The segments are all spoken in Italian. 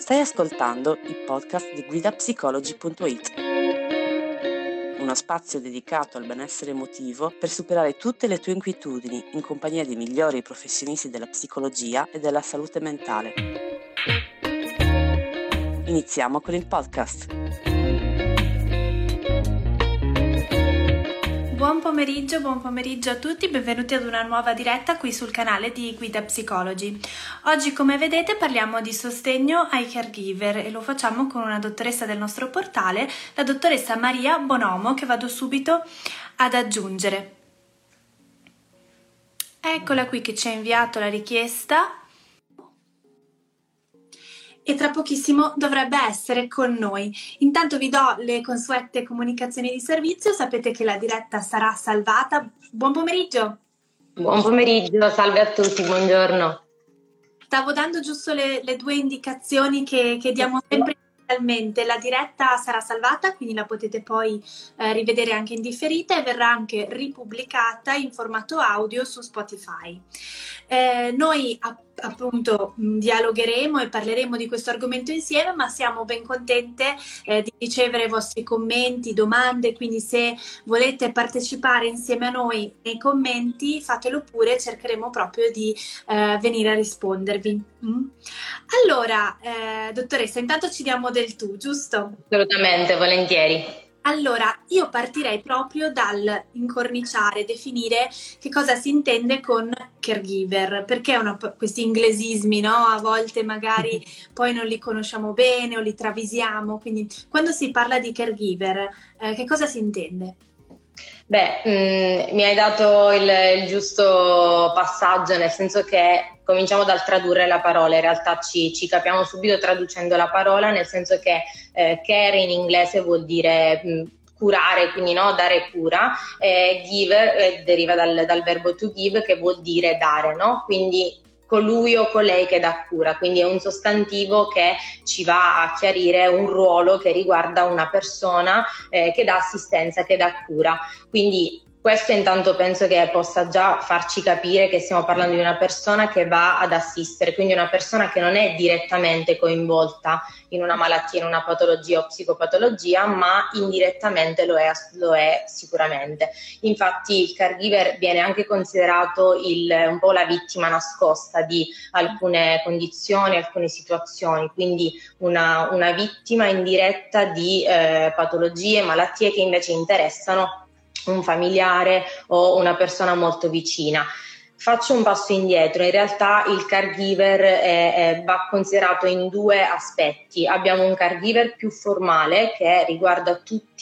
Stai ascoltando il podcast di guidapsicologi.it, uno spazio dedicato al benessere emotivo per superare tutte le tue inquietudini in compagnia dei migliori professionisti della psicologia e della salute mentale. Iniziamo con il podcast. Buon pomeriggio a tutti, benvenuti ad una nuova diretta qui sul canale di Guida Psicologi. Oggi, come vedete, parliamo di sostegno ai caregiver e lo facciamo con una dottoressa del nostro portale, la dottoressa Maria Bonomo, che vado subito ad aggiungere. Eccola qui che ci ha inviato la richiesta e tra pochissimo dovrebbe essere con noi. Intanto vi do le consuete comunicazioni di servizio, sapete che la diretta sarà salvata. Buon pomeriggio! Buon pomeriggio, salve a tutti, buongiorno. Stavo dando giusto le due indicazioni che diamo sempre inizialmente. La diretta sarà salvata, quindi la potete poi rivedere anche in differita e verrà anche ripubblicata in formato audio su Spotify. Noi appunto dialogheremo e parleremo di questo argomento insieme, ma siamo ben contente di ricevere i vostri commenti, domande, quindi se volete partecipare insieme a noi nei commenti fatelo pure, cercheremo proprio di venire a rispondervi. Allora, dottoressa, intanto ci diamo del tu, giusto? Assolutamente, volentieri. Allora, io partirei proprio dal incorniciare, definire che cosa si intende con caregiver, perché questi inglesismi, no? A volte magari poi non li conosciamo bene o li travisiamo, quindi quando si parla di caregiver, che cosa si intende? Beh, mi hai dato il giusto passaggio, nel senso che cominciamo dal tradurre la parola, in realtà ci capiamo subito traducendo la parola, nel senso che care in inglese vuol dire curare, quindi no, dare cura, giver deriva dal verbo to give, che vuol dire dare, no? Quindi colui o colei che dà cura, quindi è un sostantivo che ci va a chiarire un ruolo che riguarda una persona che dà assistenza, che dà cura. Quindi questo intanto penso che possa già farci capire che stiamo parlando di una persona che va ad assistere, quindi una persona che non è direttamente coinvolta in una malattia, in una patologia o psicopatologia, ma indirettamente lo è sicuramente. Infatti il caregiver viene anche considerato un po' la vittima nascosta di alcune condizioni, alcune situazioni, quindi una vittima indiretta di patologie, malattie che invece interessano un familiare o una persona molto vicina. Faccio un passo indietro, in realtà il caregiver va considerato in due aspetti. Abbiamo un caregiver più formale che riguarda tutte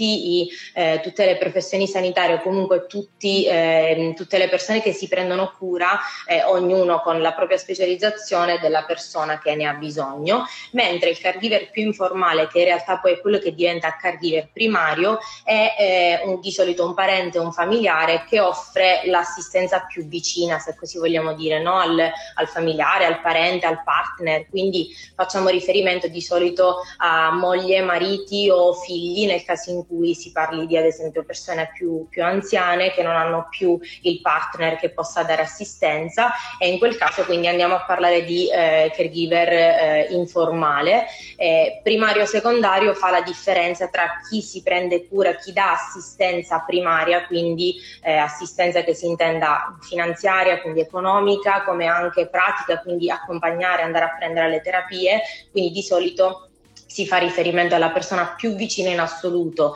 le professioni sanitarie o comunque tutte le persone che si prendono cura, ognuno con la propria specializzazione della persona che ne ha bisogno, mentre il caregiver più informale, che in realtà poi è quello che diventa caregiver primario, è di solito un parente o un familiare che offre l'assistenza più vicina, se così vogliamo dire, no? al familiare, al parente, al partner, quindi facciamo riferimento di solito a moglie, mariti o figli nel caso in cui si parli di ad esempio persone più anziane che non hanno più il partner che possa dare assistenza, e in quel caso quindi andiamo a parlare di caregiver informale. Primario e secondario fa la differenza tra chi si prende cura, chi dà assistenza primaria, quindi assistenza che si intenda finanziaria, quindi economica, come anche pratica, quindi accompagnare, andare a prendere le terapie, quindi di solito si fa riferimento alla persona più vicina in assoluto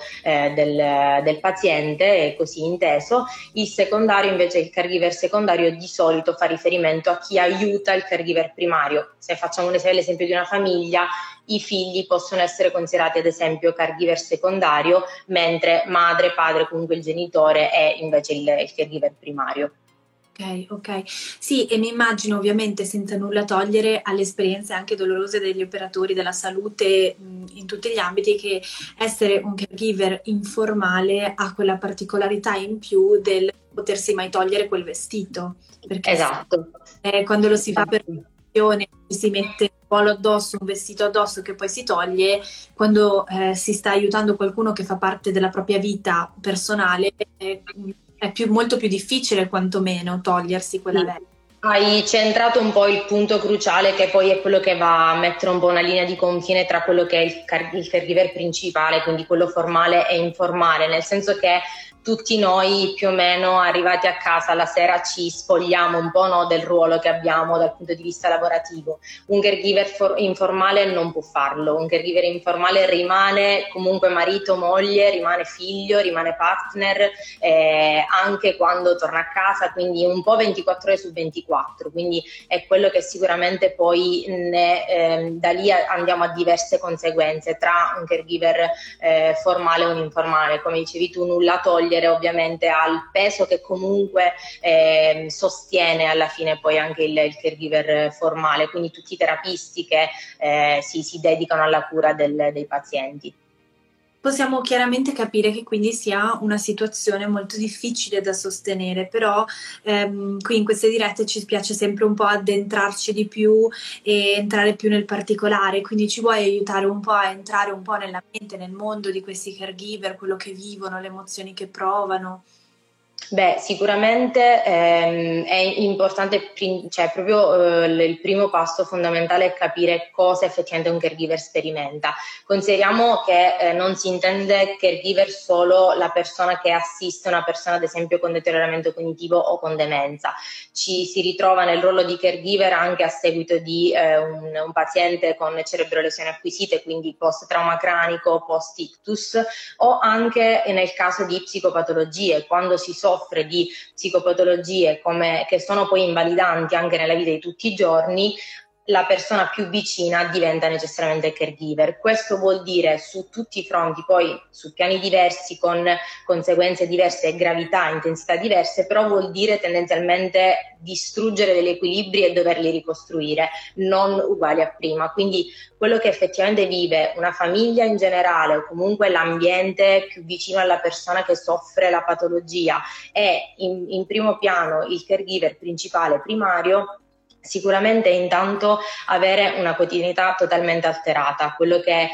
del paziente, così inteso. Il secondario invece, il caregiver secondario, di solito fa riferimento a chi aiuta il caregiver primario. Se facciamo l'esempio di una famiglia, i figli possono essere considerati ad esempio caregiver secondario, mentre madre, padre, comunque il genitore è invece il caregiver primario. Ok. Sì, e mi immagino ovviamente, senza nulla togliere alle esperienze anche dolorose degli operatori della salute in tutti gli ambiti, che essere un caregiver informale ha quella particolarità in più del potersi mai togliere quel vestito. Perché esatto. Quando lo si fa per professione, si mette un polo addosso, un vestito addosso che poi si toglie, quando si sta aiutando qualcuno che fa parte della propria vita personale, è molto più difficile quantomeno togliersi quella veste. Hai centrato un po' il punto cruciale, che poi è quello che va a mettere un po' una linea di confine tra quello che è il caregiver principale, quindi quello formale e informale, nel senso che tutti noi più o meno arrivati a casa la sera ci spogliamo un po', no, del ruolo che abbiamo dal punto di vista lavorativo. Un caregiver informale non può farlo, un caregiver informale rimane comunque marito, moglie, rimane figlio, rimane partner, anche quando torna a casa, quindi un po' 24 ore su 24, quindi è quello che sicuramente poi da lì andiamo a diverse conseguenze tra un caregiver formale e un informale. Come dicevi tu, nulla togliere ovviamente al peso che comunque sostiene alla fine poi anche il caregiver formale, quindi tutti i terapisti che si dedicano alla cura dei pazienti. Possiamo chiaramente capire che quindi sia una situazione molto difficile da sostenere, però qui in queste dirette ci piace sempre un po' addentrarci di più e entrare più nel particolare, quindi ci vuoi aiutare un po' a entrare un po' nella mente, nel mondo di questi caregiver, quello che vivono, le emozioni che provano? Beh, sicuramente è importante, cioè proprio il primo passo fondamentale è capire cosa effettivamente un caregiver sperimenta. Consideriamo che non si intende caregiver solo la persona che assiste una persona ad esempio con deterioramento cognitivo o con demenza. Ci si ritrova nel ruolo di caregiver anche a seguito di un paziente con cerebrolesioni acquisite, quindi post-trauma cranico, post-ictus, o anche nel caso di psicopatologie, quando si soffre di psicopatologie che sono poi invalidanti anche nella vita di tutti i giorni, la persona più vicina diventa necessariamente caregiver. Questo vuol dire su tutti i fronti, poi su piani diversi, con conseguenze diverse e gravità, intensità diverse, però vuol dire tendenzialmente distruggere degli equilibri e doverli ricostruire, non uguali a prima. Quindi quello che effettivamente vive una famiglia in generale o comunque l'ambiente più vicino alla persona che soffre la patologia e in primo piano il caregiver principale primario, sicuramente intanto avere una quotidianità totalmente alterata. Quello che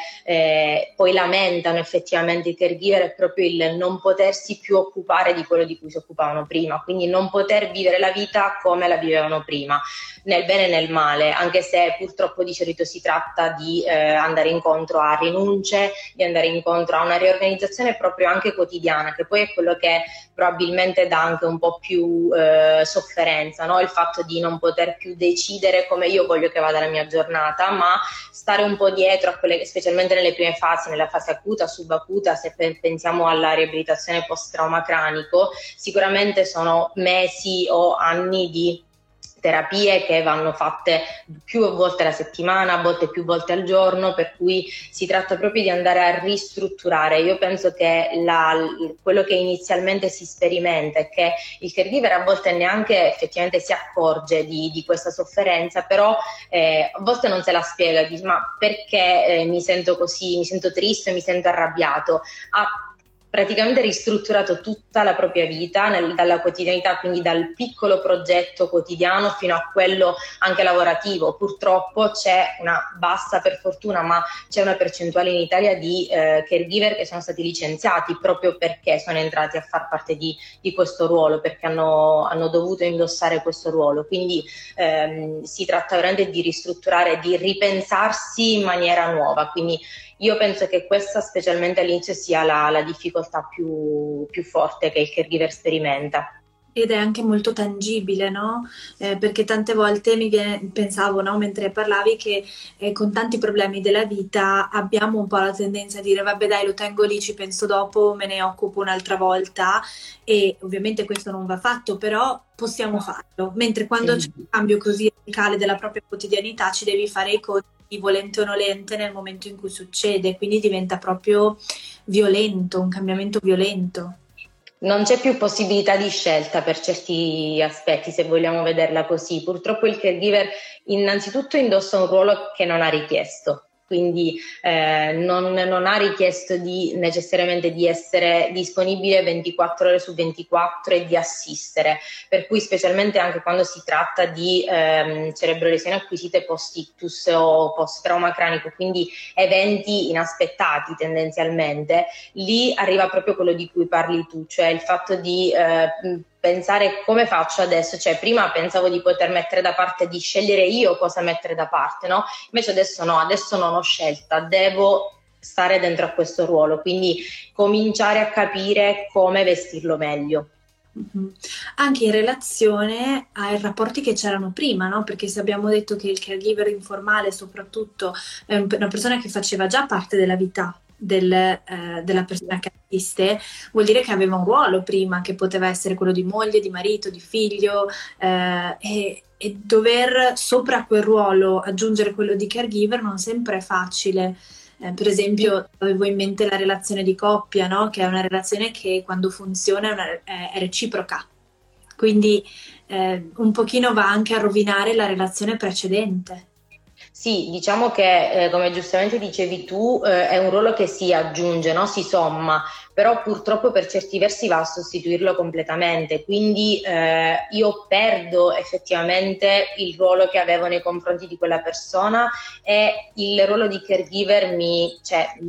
poi lamentano effettivamente i caregiver è proprio il non potersi più occupare di quello di cui si occupavano prima, quindi non poter vivere la vita come la vivevano prima, nel bene e nel male, anche se purtroppo di solito si tratta di andare incontro a rinunce, di andare incontro a una riorganizzazione proprio anche quotidiana, che poi è quello che probabilmente dà anche un po' più sofferenza, no? Il fatto di non poter più decidere come io voglio che vada la mia giornata, ma stare un po' dietro a quelle, specialmente nelle prime fasi, nella fase acuta, subacuta, se pensiamo alla riabilitazione post-trauma cranico, sicuramente sono mesi o anni di terapie che vanno fatte più volte alla settimana, a volte più volte al giorno, per cui si tratta proprio di andare a ristrutturare. Io penso che quello che inizialmente si sperimenta è che il caregiver a volte neanche effettivamente si accorge di questa sofferenza, però a volte non se la spiega, dice ma perché mi sento così, mi sento triste, mi sento arrabbiato. Praticamente ristrutturato tutta la propria vita dalla quotidianità, quindi dal piccolo progetto quotidiano fino a quello anche lavorativo. Purtroppo c'è una bassa, per fortuna, ma c'è una percentuale in Italia di caregiver che sono stati licenziati proprio perché sono entrati a far parte di questo ruolo, perché hanno dovuto indossare questo ruolo. Quindi si tratta veramente di ristrutturare, di ripensarsi in maniera nuova. Quindi io penso che questa, specialmente all'inizio, sia la difficoltà più forte che il caregiver sperimenta. Ed è anche molto tangibile, no? Perché tante volte pensavo, no, mentre parlavi, che con tanti problemi della vita abbiamo un po' la tendenza a dire vabbè dai, lo tengo lì, ci penso dopo, me ne occupo un'altra volta, e ovviamente questo non va fatto, però possiamo farlo, mentre quando c'è un cambio così radicale della propria quotidianità ci devi fare i conti, volente o nolente, nel momento in cui succede, quindi diventa proprio violento, un cambiamento violento. Non c'è più possibilità di scelta per certi aspetti, se vogliamo vederla così. Purtroppo il caregiver innanzitutto indossa un ruolo che non ha richiesto. Quindi non ha richiesto necessariamente di essere disponibile 24 ore su 24 e di assistere, per cui specialmente anche quando si tratta di cerebrolesioni acquisite post-ictus o post-trauma cranico, quindi eventi inaspettati tendenzialmente, lì arriva proprio quello di cui parli tu, cioè il fatto di pensare come faccio adesso, cioè prima pensavo di poter mettere da parte, di scegliere io cosa mettere da parte, no? Invece adesso no, adesso non ho scelta, devo stare dentro a questo ruolo, quindi cominciare a capire come vestirlo meglio. Anche in relazione ai rapporti che c'erano prima, no? Perché se abbiamo detto che il caregiver informale soprattutto è una persona che faceva già parte della vita della persona che assiste, vuol dire che aveva un ruolo prima, che poteva essere quello di moglie, di marito, di figlio, e dover sopra quel ruolo aggiungere quello di caregiver non sempre è facile. Per esempio, avevo in mente la relazione di coppia, no? Che è una relazione che quando funziona è reciproca, quindi un pochino va anche a rovinare la relazione precedente. Sì, diciamo che come giustamente dicevi tu, è un ruolo che si aggiunge, no? Si somma, però purtroppo per certi versi va a sostituirlo completamente, quindi io perdo effettivamente il ruolo che avevo nei confronti di quella persona e il ruolo di caregiver mi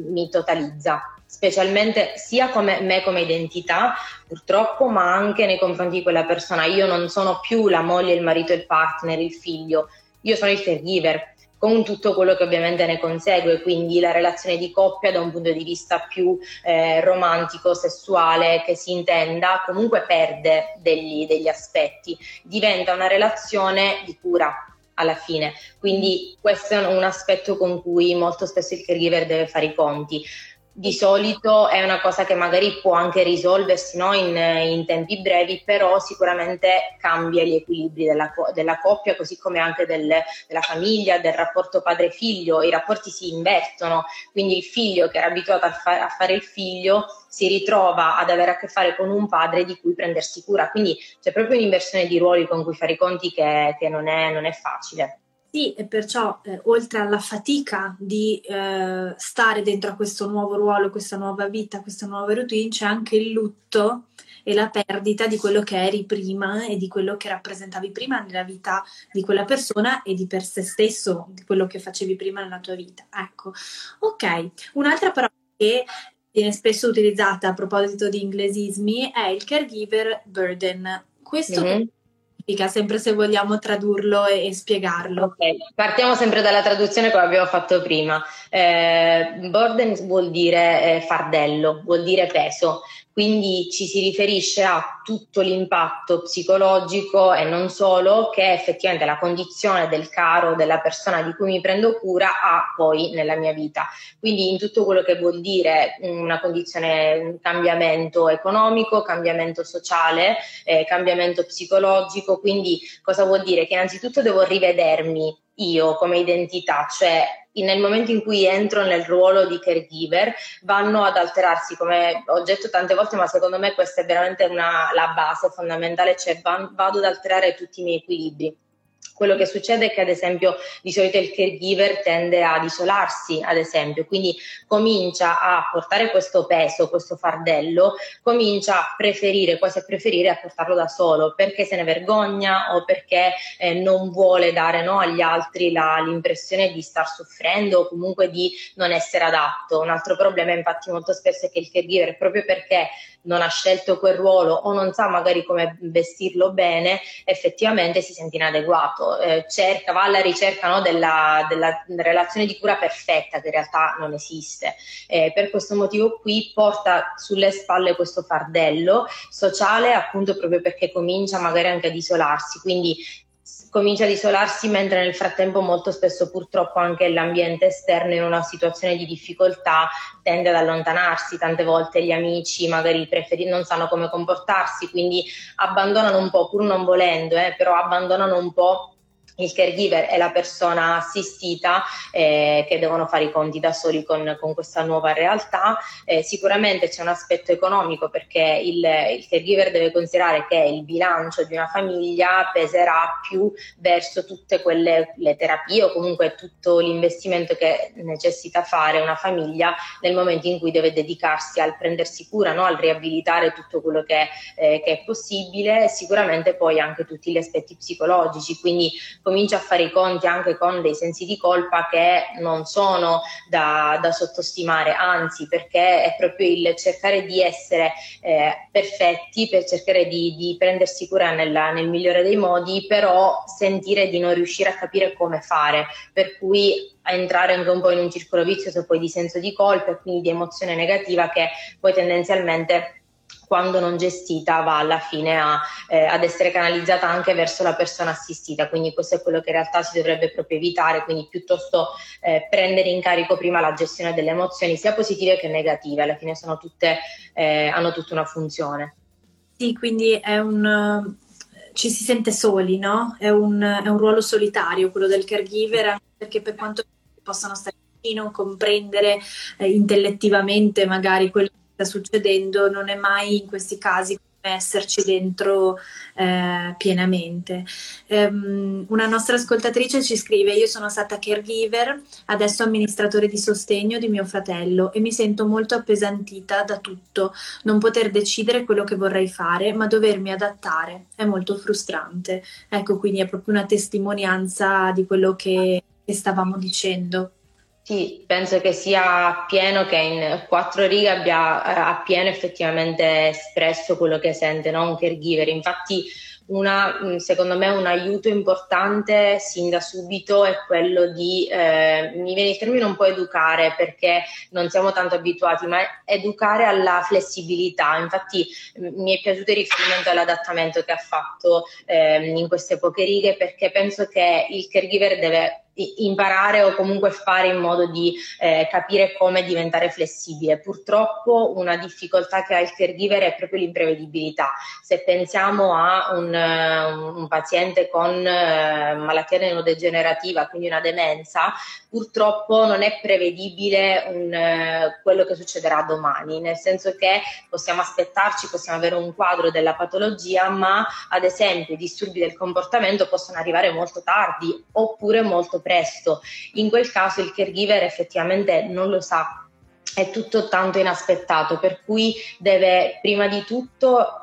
totalizza, specialmente sia come me come identità purtroppo, ma anche nei confronti di quella persona. Io non sono più la moglie, il marito, il partner, il figlio, io sono il caregiver, con tutto quello che ovviamente ne consegue, quindi la relazione di coppia da un punto di vista più romantico, sessuale, che si intenda, comunque perde degli aspetti, diventa una relazione di cura alla fine, quindi questo è un aspetto con cui molto spesso il caregiver deve fare i conti. Di solito è una cosa che magari può anche risolversi, no, in tempi brevi, però sicuramente cambia gli equilibri della coppia, così come anche della famiglia, del rapporto padre-figlio. I rapporti si invertono, quindi il figlio che era abituato a fare il figlio si ritrova ad avere a che fare con un padre di cui prendersi cura, quindi c'è proprio un'inversione di ruoli con cui fare i conti che non è facile. Sì, e perciò oltre alla fatica di stare dentro a questo nuovo ruolo, questa nuova vita, questa nuova routine, c'è anche il lutto e la perdita di quello che eri prima e di quello che rappresentavi prima nella vita di quella persona e di per se stesso, di quello che facevi prima nella tua vita. Ecco, ok. Un'altra parola che viene spesso utilizzata a proposito di inglesismi è il caregiver burden. Questo sempre se vogliamo tradurlo e spiegarlo. Ok, partiamo sempre dalla traduzione come abbiamo fatto prima. Burden vuol dire fardello, vuol dire peso, quindi ci si riferisce a tutto l'impatto psicologico e non solo che effettivamente la condizione del caro della persona di cui mi prendo cura ha poi nella mia vita. Quindi in tutto quello che vuol dire una condizione, un cambiamento economico, cambiamento sociale, cambiamento psicologico. Quindi cosa vuol dire? Che innanzitutto devo rivedermi io come identità, cioè nel momento in cui entro nel ruolo di caregiver vanno ad alterarsi, come ho detto tante volte, ma secondo me questa è veramente la base fondamentale, cioè vado ad alterare tutti i miei equilibri. Quello che succede è che ad esempio di solito il caregiver tende ad isolarsi, ad esempio, quindi comincia a portare questo peso, questo fardello, comincia a preferire, quasi a preferire a portarlo da solo, perché se ne vergogna o perché non vuole dare, no, agli altri l'impressione di star soffrendo o comunque di non essere adatto. Un altro problema infatti molto spesso è che il caregiver, proprio perché non ha scelto quel ruolo o non sa magari come vestirlo bene, effettivamente si sente inadeguato, va alla ricerca, no, della relazione di cura perfetta che in realtà non esiste. Per questo motivo qui porta sulle spalle questo fardello sociale, appunto proprio perché comincia magari anche ad isolarsi, quindi comincia ad isolarsi mentre nel frattempo molto spesso purtroppo anche l'ambiente esterno in una situazione di difficoltà tende ad allontanarsi, tante volte gli amici magari non sanno come comportarsi, quindi abbandonano un po', pur non volendo, però abbandonano un po' il caregiver e la persona assistita che devono fare i conti da soli con questa nuova realtà. Sicuramente c'è un aspetto economico perché il caregiver deve considerare che il bilancio di una famiglia peserà più verso tutte le terapie o comunque tutto l'investimento che necessita fare una famiglia nel momento in cui deve dedicarsi al prendersi cura, no? Al riabilitare tutto quello che è possibile, e sicuramente poi anche tutti gli aspetti psicologici, quindi comincia a fare i conti anche con dei sensi di colpa che non sono da sottostimare, anzi, perché è proprio il cercare di essere perfetti, per cercare di prendersi cura nel migliore dei modi, però sentire di non riuscire a capire come fare, per cui a entrare anche un po' in un circolo vizioso poi di senso di colpa e quindi di emozione negativa che poi tendenzialmente, quando non gestita, va alla fine ad essere canalizzata anche verso la persona assistita. Quindi questo è quello che in realtà si dovrebbe proprio evitare, quindi piuttosto prendere in carico prima la gestione delle emozioni, sia positive che negative, alla fine sono tutte, hanno tutta una funzione. Sì, quindi ci si sente soli, no? È un ruolo solitario quello del caregiver, anche perché per quanto possano stare vicino, comprendere intellettivamente magari quello che sta succedendo, non è mai in questi casi come esserci dentro pienamente. Una nostra ascoltatrice ci scrive: io sono stata caregiver, adesso amministratore di sostegno di mio fratello e mi sento molto appesantita da tutto, non poter decidere quello che vorrei fare, ma dovermi adattare, è molto frustrante. Ecco, quindi è proprio una testimonianza di quello che stavamo dicendo. Sì, penso che sia appieno, che in 4 righe abbia appieno effettivamente espresso quello che sente, no? Un caregiver. Infatti secondo me un aiuto importante sin da subito è quello di, mi viene il termine un po' educare, perché non siamo tanto abituati, ma educare alla flessibilità. Infatti mi è piaciuto il riferimento all'adattamento che ha fatto in queste poche righe, perché penso che il caregiver deve imparare o comunque fare in modo di capire come diventare flessibile. Purtroppo una difficoltà che ha il caregiver è proprio l'imprevedibilità. Se pensiamo a un paziente con malattia neurodegenerativa, quindi una demenza, purtroppo non è prevedibile quello che succederà domani, nel senso che possiamo aspettarci, possiamo avere un quadro della patologia, ma ad esempio i disturbi del comportamento possono arrivare molto tardi oppure molto presto. In quel caso il caregiver effettivamente non lo sa, è tutto tanto inaspettato, per cui deve prima di tutto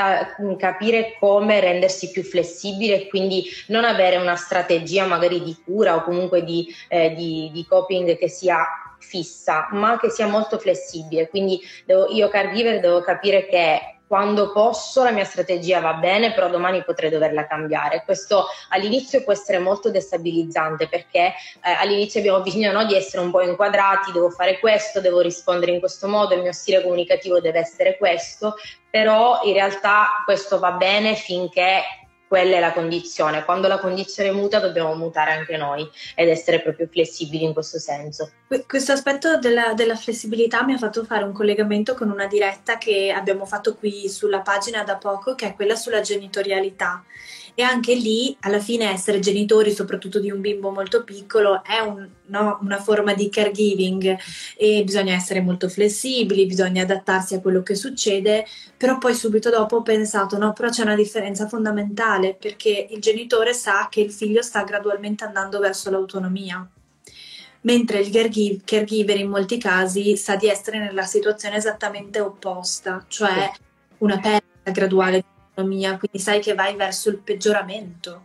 capire come rendersi più flessibile e quindi non avere una strategia magari di cura o comunque di coping che sia fissa, ma che sia molto flessibile. Quindi io caregiver devo capire che quando posso la mia strategia va bene, però domani potrei doverla cambiare. Questo all'inizio può essere molto destabilizzante, perché all'inizio abbiamo bisogno, no, di essere un po' inquadrati, devo fare questo, devo rispondere in questo modo, il mio stile comunicativo deve essere questo, però in realtà questo va bene finché quella è la condizione. Quando la condizione muta dobbiamo mutare anche noi ed essere proprio flessibili in questo senso. Questo aspetto della flessibilità mi ha fatto fare un collegamento con una diretta che abbiamo fatto qui sulla pagina da poco, che è quella sulla genitorialità. E anche lì, alla fine, essere genitori, soprattutto di un bimbo molto piccolo, è una forma di caregiving, e bisogna essere molto flessibili, bisogna adattarsi a quello che succede. Però poi subito dopo ho pensato, no, però c'è una differenza fondamentale, perché il genitore sa che il figlio sta gradualmente andando verso l'autonomia, mentre il caregiver in molti casi sa di essere nella situazione esattamente opposta, cioè una perdita graduale di autonomia, quindi sai che vai verso il peggioramento.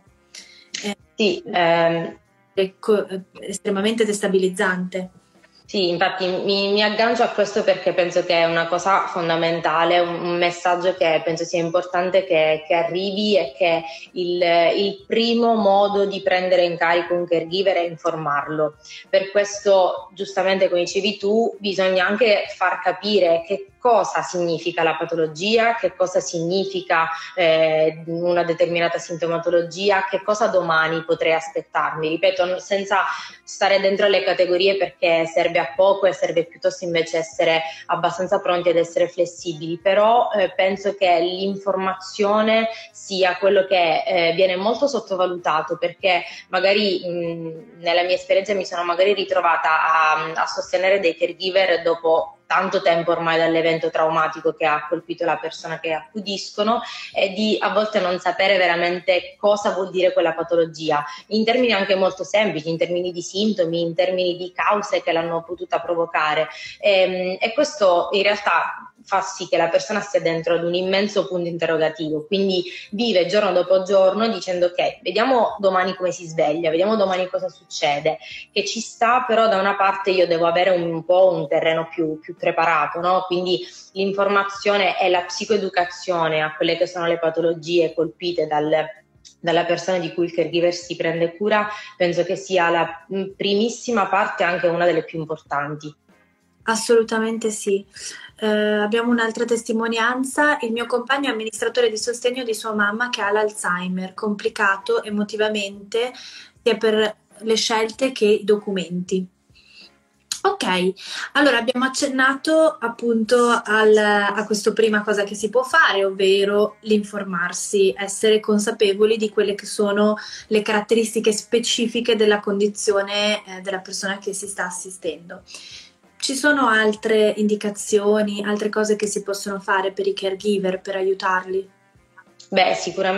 Sì, è estremamente destabilizzante. Sì, infatti mi aggancio a questo perché penso che è una cosa fondamentale, un messaggio che penso sia importante che arrivi, e che il primo modo di prendere in carico un caregiver è informarlo. Per questo, giustamente come dicevi tu, bisogna anche far capire che cosa significa la patologia, che cosa significa una determinata sintomatologia, che cosa domani potrei aspettarmi. Ripeto, senza stare dentro le categorie, perché serve a poco e serve piuttosto invece essere abbastanza pronti ad essere flessibili, però penso che l'informazione sia quello che viene molto sottovalutato, perché magari nella mia esperienza mi sono magari ritrovata a sostenere dei caregiver dopo tanto tempo ormai dall'evento traumatico che ha colpito la persona che accudiscono, e di a volte non sapere veramente cosa vuol dire quella patologia, in termini anche molto semplici, in termini di sintomi, in termini di cause che l'hanno potuta provocare, e questo in realtà fa sì che la persona stia dentro ad un immenso punto interrogativo, quindi vive giorno dopo giorno dicendo ok, vediamo domani come si sveglia, vediamo domani cosa succede, che ci sta, però da una parte io devo avere un po' un terreno più preparato, no? Quindi l'informazione e la psicoeducazione a quelle che sono le patologie colpite dalla persona di cui il caregiver si prende cura, penso che sia la primissima parte, anche una delle più importanti. Assolutamente sì. Abbiamo un'altra testimonianza. Il mio compagno è amministratore di sostegno di sua mamma che ha l'Alzheimer, complicato emotivamente sia per le scelte che i documenti. Ok, allora abbiamo accennato appunto a questa prima cosa che si può fare, ovvero l'informarsi, essere consapevoli di quelle che sono le caratteristiche specifiche della condizione della persona che si sta assistendo. Ci sono altre indicazioni, altre cose che si possono fare per i caregiver per aiutarli? Beh,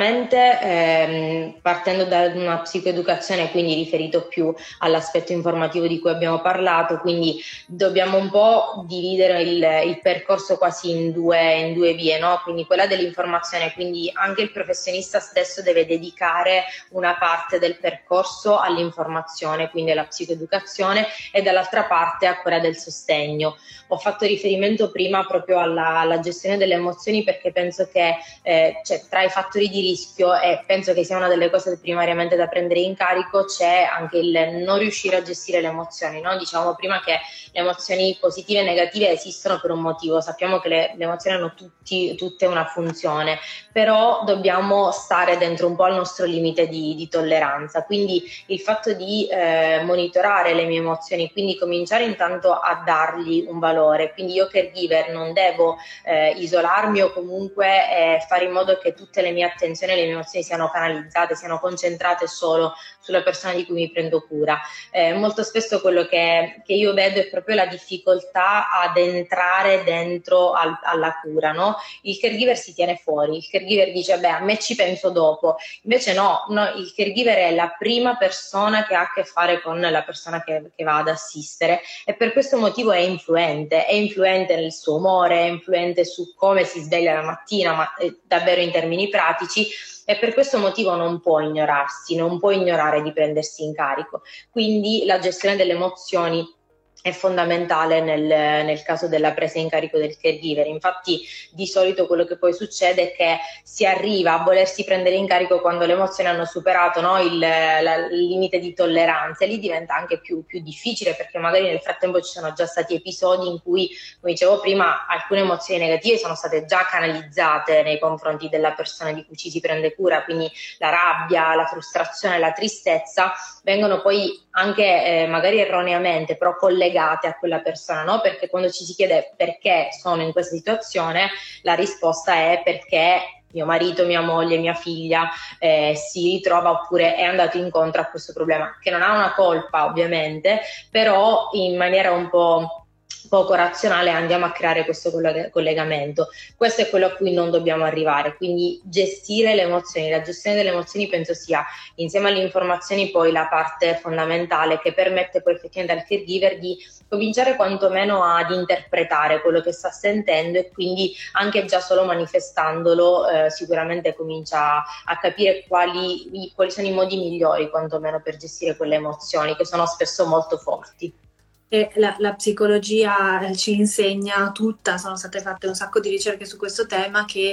sicuramente partendo da una psicoeducazione, quindi riferito più all'aspetto informativo di cui abbiamo parlato, quindi dobbiamo un po' dividere il percorso quasi in due vie, no? Quindi quella dell'informazione, quindi anche il professionista stesso deve dedicare una parte del percorso all'informazione, quindi alla psicoeducazione, e dall'altra parte a quella del sostegno. Ho fatto riferimento prima proprio alla gestione delle emozioni, perché penso che tra i fattori di rischio, e penso che sia una delle cose primariamente da prendere in carico, c'è anche il non riuscire a gestire le emozioni, no? Diciamo prima che le emozioni positive e negative esistono per un motivo, sappiamo che le emozioni hanno tutte una funzione, però dobbiamo stare dentro un po' al nostro limite di tolleranza, quindi il fatto di monitorare le mie emozioni, quindi cominciare intanto a dargli un valore, quindi io caregiver non devo isolarmi o comunque fare in modo che tutte le mie attenzioni e le mie emozioni siano canalizzate, siano concentrate solo sulla persona di cui mi prendo cura. Molto spesso quello che io vedo è proprio la difficoltà ad entrare dentro alla cura, no? Il caregiver si tiene fuori, il caregiver dice beh, a me ci penso dopo, invece no, il caregiver è la prima persona che ha a che fare con la persona che va ad assistere, e per questo motivo è influente nel suo umore, è influente su come si sveglia la mattina, ma davvero in termini pratici, e per questo motivo non può ignorarsi, non può ignorare di prendersi in carico. Quindi la gestione delle emozioni è fondamentale nel caso della presa in carico del caregiver. Infatti di solito quello che poi succede è che si arriva a volersi prendere in carico quando le emozioni hanno superato, no, il limite di tolleranza, e lì diventa anche più difficile, perché magari nel frattempo ci sono già stati episodi in cui, come dicevo prima, alcune emozioni negative sono state già canalizzate nei confronti della persona di cui ci si prende cura, quindi la rabbia, la frustrazione, la tristezza vengono poi anche magari erroneamente però collegate a quella persona, no? Perché quando ci si chiede perché sono in questa situazione, la risposta è perché mio marito, mia moglie, mia figlia si ritrova, oppure è andato incontro a questo problema, che non ha una colpa ovviamente, però in maniera un po' poco razionale andiamo a creare questo collegamento. Questo è quello a cui non dobbiamo arrivare, quindi gestire le emozioni. La gestione delle emozioni penso sia, insieme alle informazioni, poi la parte fondamentale che permette poi effettivamente al caregiver di cominciare quantomeno ad interpretare quello che sta sentendo, e quindi anche già solo manifestandolo sicuramente comincia a capire quali sono i modi migliori quantomeno per gestire quelle emozioni che sono spesso molto forti. E la psicologia ci insegna tutta, sono state fatte un sacco di ricerche su questo tema, che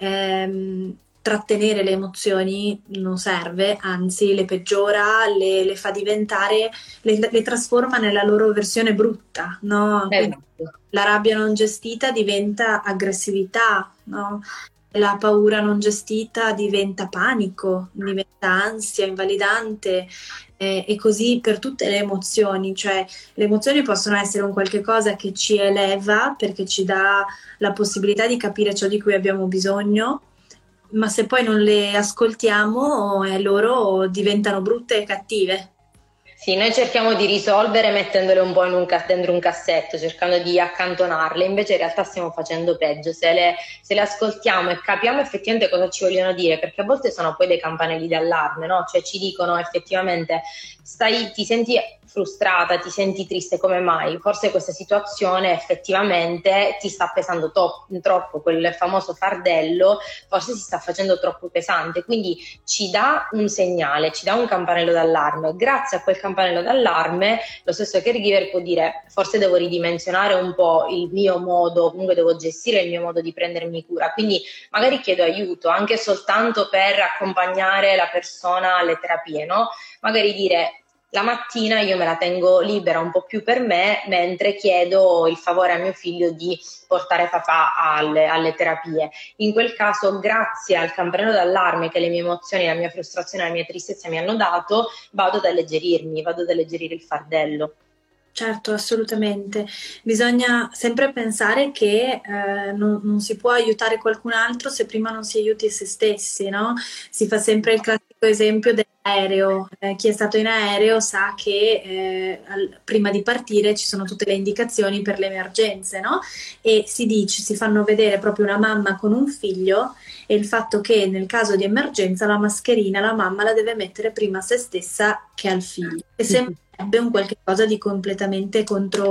trattenere le emozioni non serve, anzi le peggiora, le fa diventare, le trasforma nella loro versione brutta, no? La rabbia non gestita diventa aggressività, no? La paura non gestita diventa panico, diventa ansia invalidante, e così per tutte le emozioni. Cioè le emozioni possono essere un qualche cosa che ci eleva perché ci dà la possibilità di capire ciò di cui abbiamo bisogno, ma se poi non le ascoltiamo loro diventano brutte e cattive. Sì, noi cerchiamo di risolvere mettendole un po' dentro un cassetto, cercando di accantonarle, invece in realtà stiamo facendo peggio. Se le ascoltiamo e capiamo effettivamente cosa ci vogliono dire, perché a volte sono poi dei campanelli d'allarme, no? Cioè ci dicono effettivamente ti senti frustrata, ti senti triste, come mai? Forse questa situazione effettivamente ti sta pesando troppo, quel famoso fardello forse si sta facendo troppo pesante, quindi ci dà un segnale, ci dà un campanello d'allarme. Grazie a quel campanello d'allarme lo stesso caregiver può dire: forse devo ridimensionare un po' il mio modo, comunque devo gestire il mio modo di prendermi cura, quindi magari chiedo aiuto anche soltanto per accompagnare la persona alle terapie, no? Magari dire: la mattina io me la tengo libera un po' più per me, mentre chiedo il favore a mio figlio di portare papà alle terapie. In quel caso, grazie al campanello d'allarme che le mie emozioni, la mia frustrazione, la mia tristezza mi hanno dato, vado ad alleggerire il fardello. Certo, assolutamente. Bisogna sempre pensare che non si può aiutare qualcun altro se prima non si aiuti se stessi, no? Si fa sempre il classico esempio dell'aereo. Chi è stato in aereo sa che prima di partire ci sono tutte le indicazioni per le emergenze, no? E si fanno vedere proprio una mamma con un figlio, e il fatto che nel caso di emergenza la mascherina la mamma la deve mettere prima a se stessa che al figlio. E sembrerebbe un qualche cosa di completamente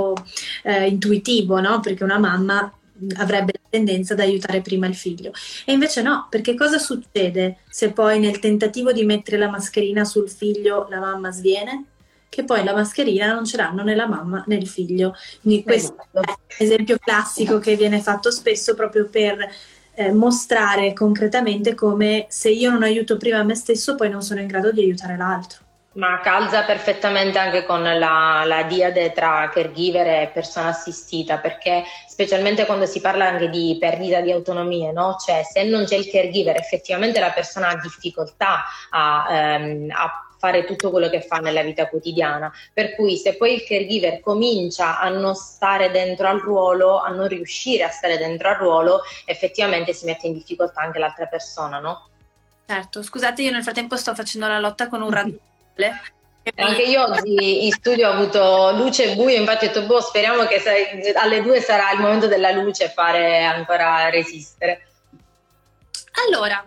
intuitivo, no? Perché una mamma avrebbe la tendenza ad aiutare prima il figlio. E invece no, perché cosa succede se poi nel tentativo di mettere la mascherina sul figlio la mamma sviene? Che poi la mascherina non ce l'hanno né la mamma né il figlio. Quindi questo è un esempio classico che viene fatto spesso proprio per mostrare concretamente come se io non aiuto prima me stesso poi non sono in grado di aiutare l'altro. Ma calza perfettamente anche con la diade tra caregiver e persona assistita, perché specialmente quando si parla anche di perdita di autonomia, no? Cioè, se non c'è il caregiver, effettivamente la persona ha difficoltà a fare tutto quello che fa nella vita quotidiana, per cui se poi il caregiver comincia a non stare dentro al ruolo, a non riuscire a stare dentro al ruolo, effettivamente si mette in difficoltà anche l'altra persona, no? Certo, scusate, io nel frattempo sto facendo la lotta con un radio. Anche io oggi in studio ho avuto luce e buio, infatti ho detto speriamo che alle 2 sarà il momento della luce e fare ancora resistere. Allora,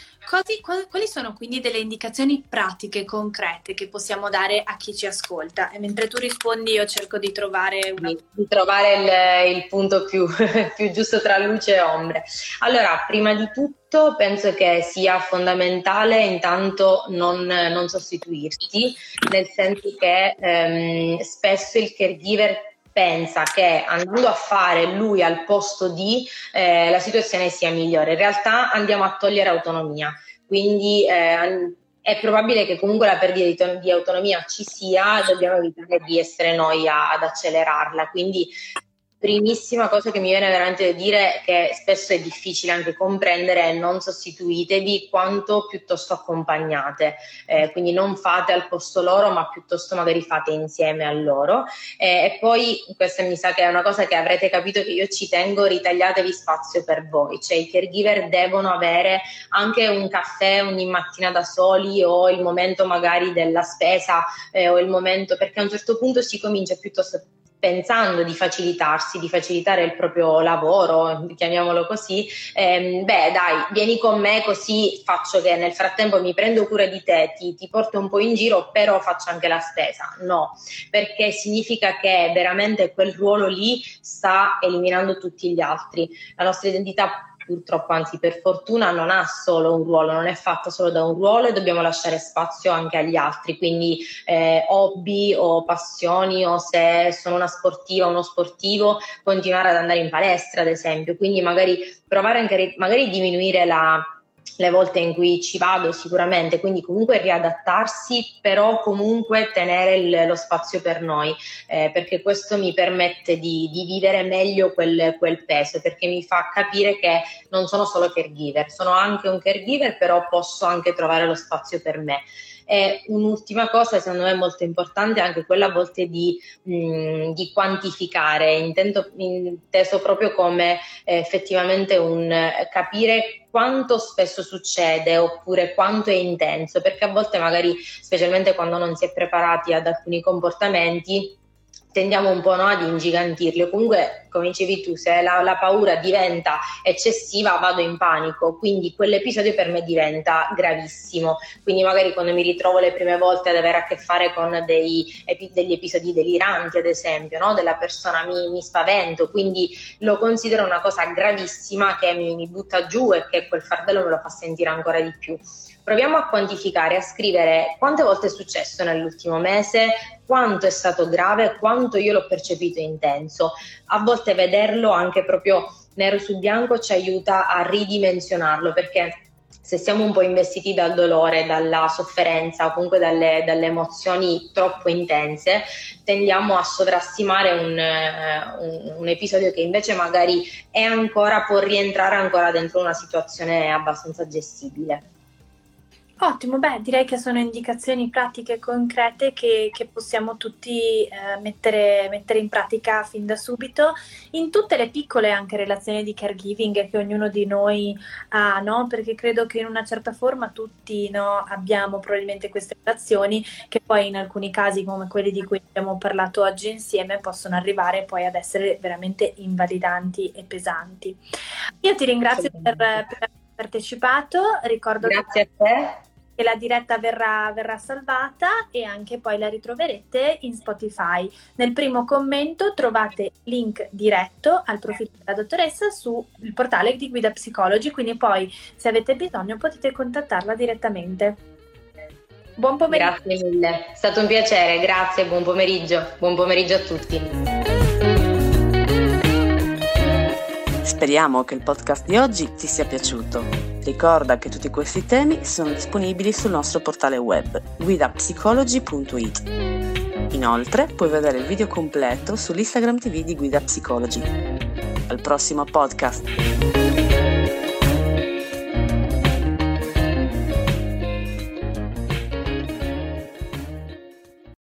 quali sono quindi delle indicazioni pratiche, concrete che possiamo dare a chi ci ascolta? E mentre tu rispondi io cerco di trovare di trovare il punto più giusto tra luce e ombre. Allora, prima di tutto penso che sia fondamentale intanto non sostituirsi, nel senso che spesso il caregiver pensa che andando a fare lui al posto di la situazione sia migliore. In realtà andiamo a togliere autonomia, quindi è probabile che comunque la perdita di autonomia ci sia, dobbiamo evitare di essere noi ad accelerarla. Quindi primissima cosa che mi viene veramente da dire, che spesso è difficile anche comprendere, è: non sostituitevi quanto piuttosto accompagnate, quindi non fate al posto loro, ma piuttosto magari fate insieme a loro. E poi, questa mi sa che è una cosa che avrete capito che io ci tengo: ritagliatevi spazio per voi, cioè i caregiver devono avere anche un caffè ogni mattina da soli, o il momento magari della spesa, o il momento, perché a un certo punto si comincia piuttosto pensando di facilitare il proprio lavoro, chiamiamolo così, dai, vieni con me così faccio che nel frattempo mi prendo cura di te, ti porto un po' in giro, però faccio anche la spesa. No, perché significa che veramente quel ruolo lì sta eliminando tutti gli altri. La nostra identità, purtroppo, anzi per fortuna, non ha solo un ruolo, non è fatta solo da un ruolo, e dobbiamo lasciare spazio anche agli altri, quindi hobby o passioni, o se sono una sportiva, uno sportivo, continuare ad andare in palestra ad esempio, quindi magari provare anche magari diminuire le volte in cui ci vado sicuramente, quindi comunque riadattarsi, però comunque tenere lo spazio per noi, perché questo mi permette di vivere meglio quel peso, perché mi fa capire che non sono solo caregiver, sono anche un caregiver, però posso anche trovare lo spazio per me. E un'ultima cosa, secondo me molto importante, è anche quella a volte di quantificare, inteso proprio come effettivamente un capire quanto spesso succede oppure quanto è intenso, perché a volte magari, specialmente quando non si è preparati ad alcuni comportamenti, tendiamo un po', no, ad ingigantirli, o comunque, come dicevi tu, se la paura diventa eccessiva vado in panico, quindi quell'episodio per me diventa gravissimo, quindi magari quando mi ritrovo le prime volte ad avere a che fare con degli episodi deliranti, ad esempio, no? Della persona mi spavento, quindi lo considero una cosa gravissima che mi butta giù e che quel fardello me lo fa sentire ancora di più. Proviamo a quantificare, a scrivere quante volte è successo nell'ultimo mese, quanto è stato grave, quanto io l'ho percepito intenso. A volte vederlo anche proprio nero su bianco ci aiuta a ridimensionarlo, perché se siamo un po' investiti dal dolore, dalla sofferenza o comunque dalle emozioni troppo intense, tendiamo a sovrastimare un episodio che invece magari può rientrare ancora dentro una situazione abbastanza gestibile. Ottimo, direi che sono indicazioni pratiche e concrete che possiamo tutti mettere in pratica fin da subito in tutte le piccole anche relazioni di caregiving che ognuno di noi ha, no? Perché credo che in una certa forma tutti, no, abbiamo probabilmente queste relazioni che poi in alcuni casi, come quelli di cui abbiamo parlato oggi insieme, possono arrivare poi ad essere veramente invalidanti e pesanti. Io ti ringrazio per aver partecipato, ricordo Grazie a te. Che la diretta verrà salvata e anche poi la ritroverete in Spotify. Nel primo commento trovate link diretto al profilo della dottoressa sul portale di Guida Psicologi, quindi poi se avete bisogno potete contattarla direttamente. Buon pomeriggio. Grazie mille, è stato un piacere, grazie, buon pomeriggio a tutti. Speriamo che il podcast di oggi ti sia piaciuto. Ricorda che tutti questi temi sono disponibili sul nostro portale web guidapsicologi.it. Inoltre puoi vedere il video completo sull'Instagram TV di Guida Psicologi. Al prossimo podcast!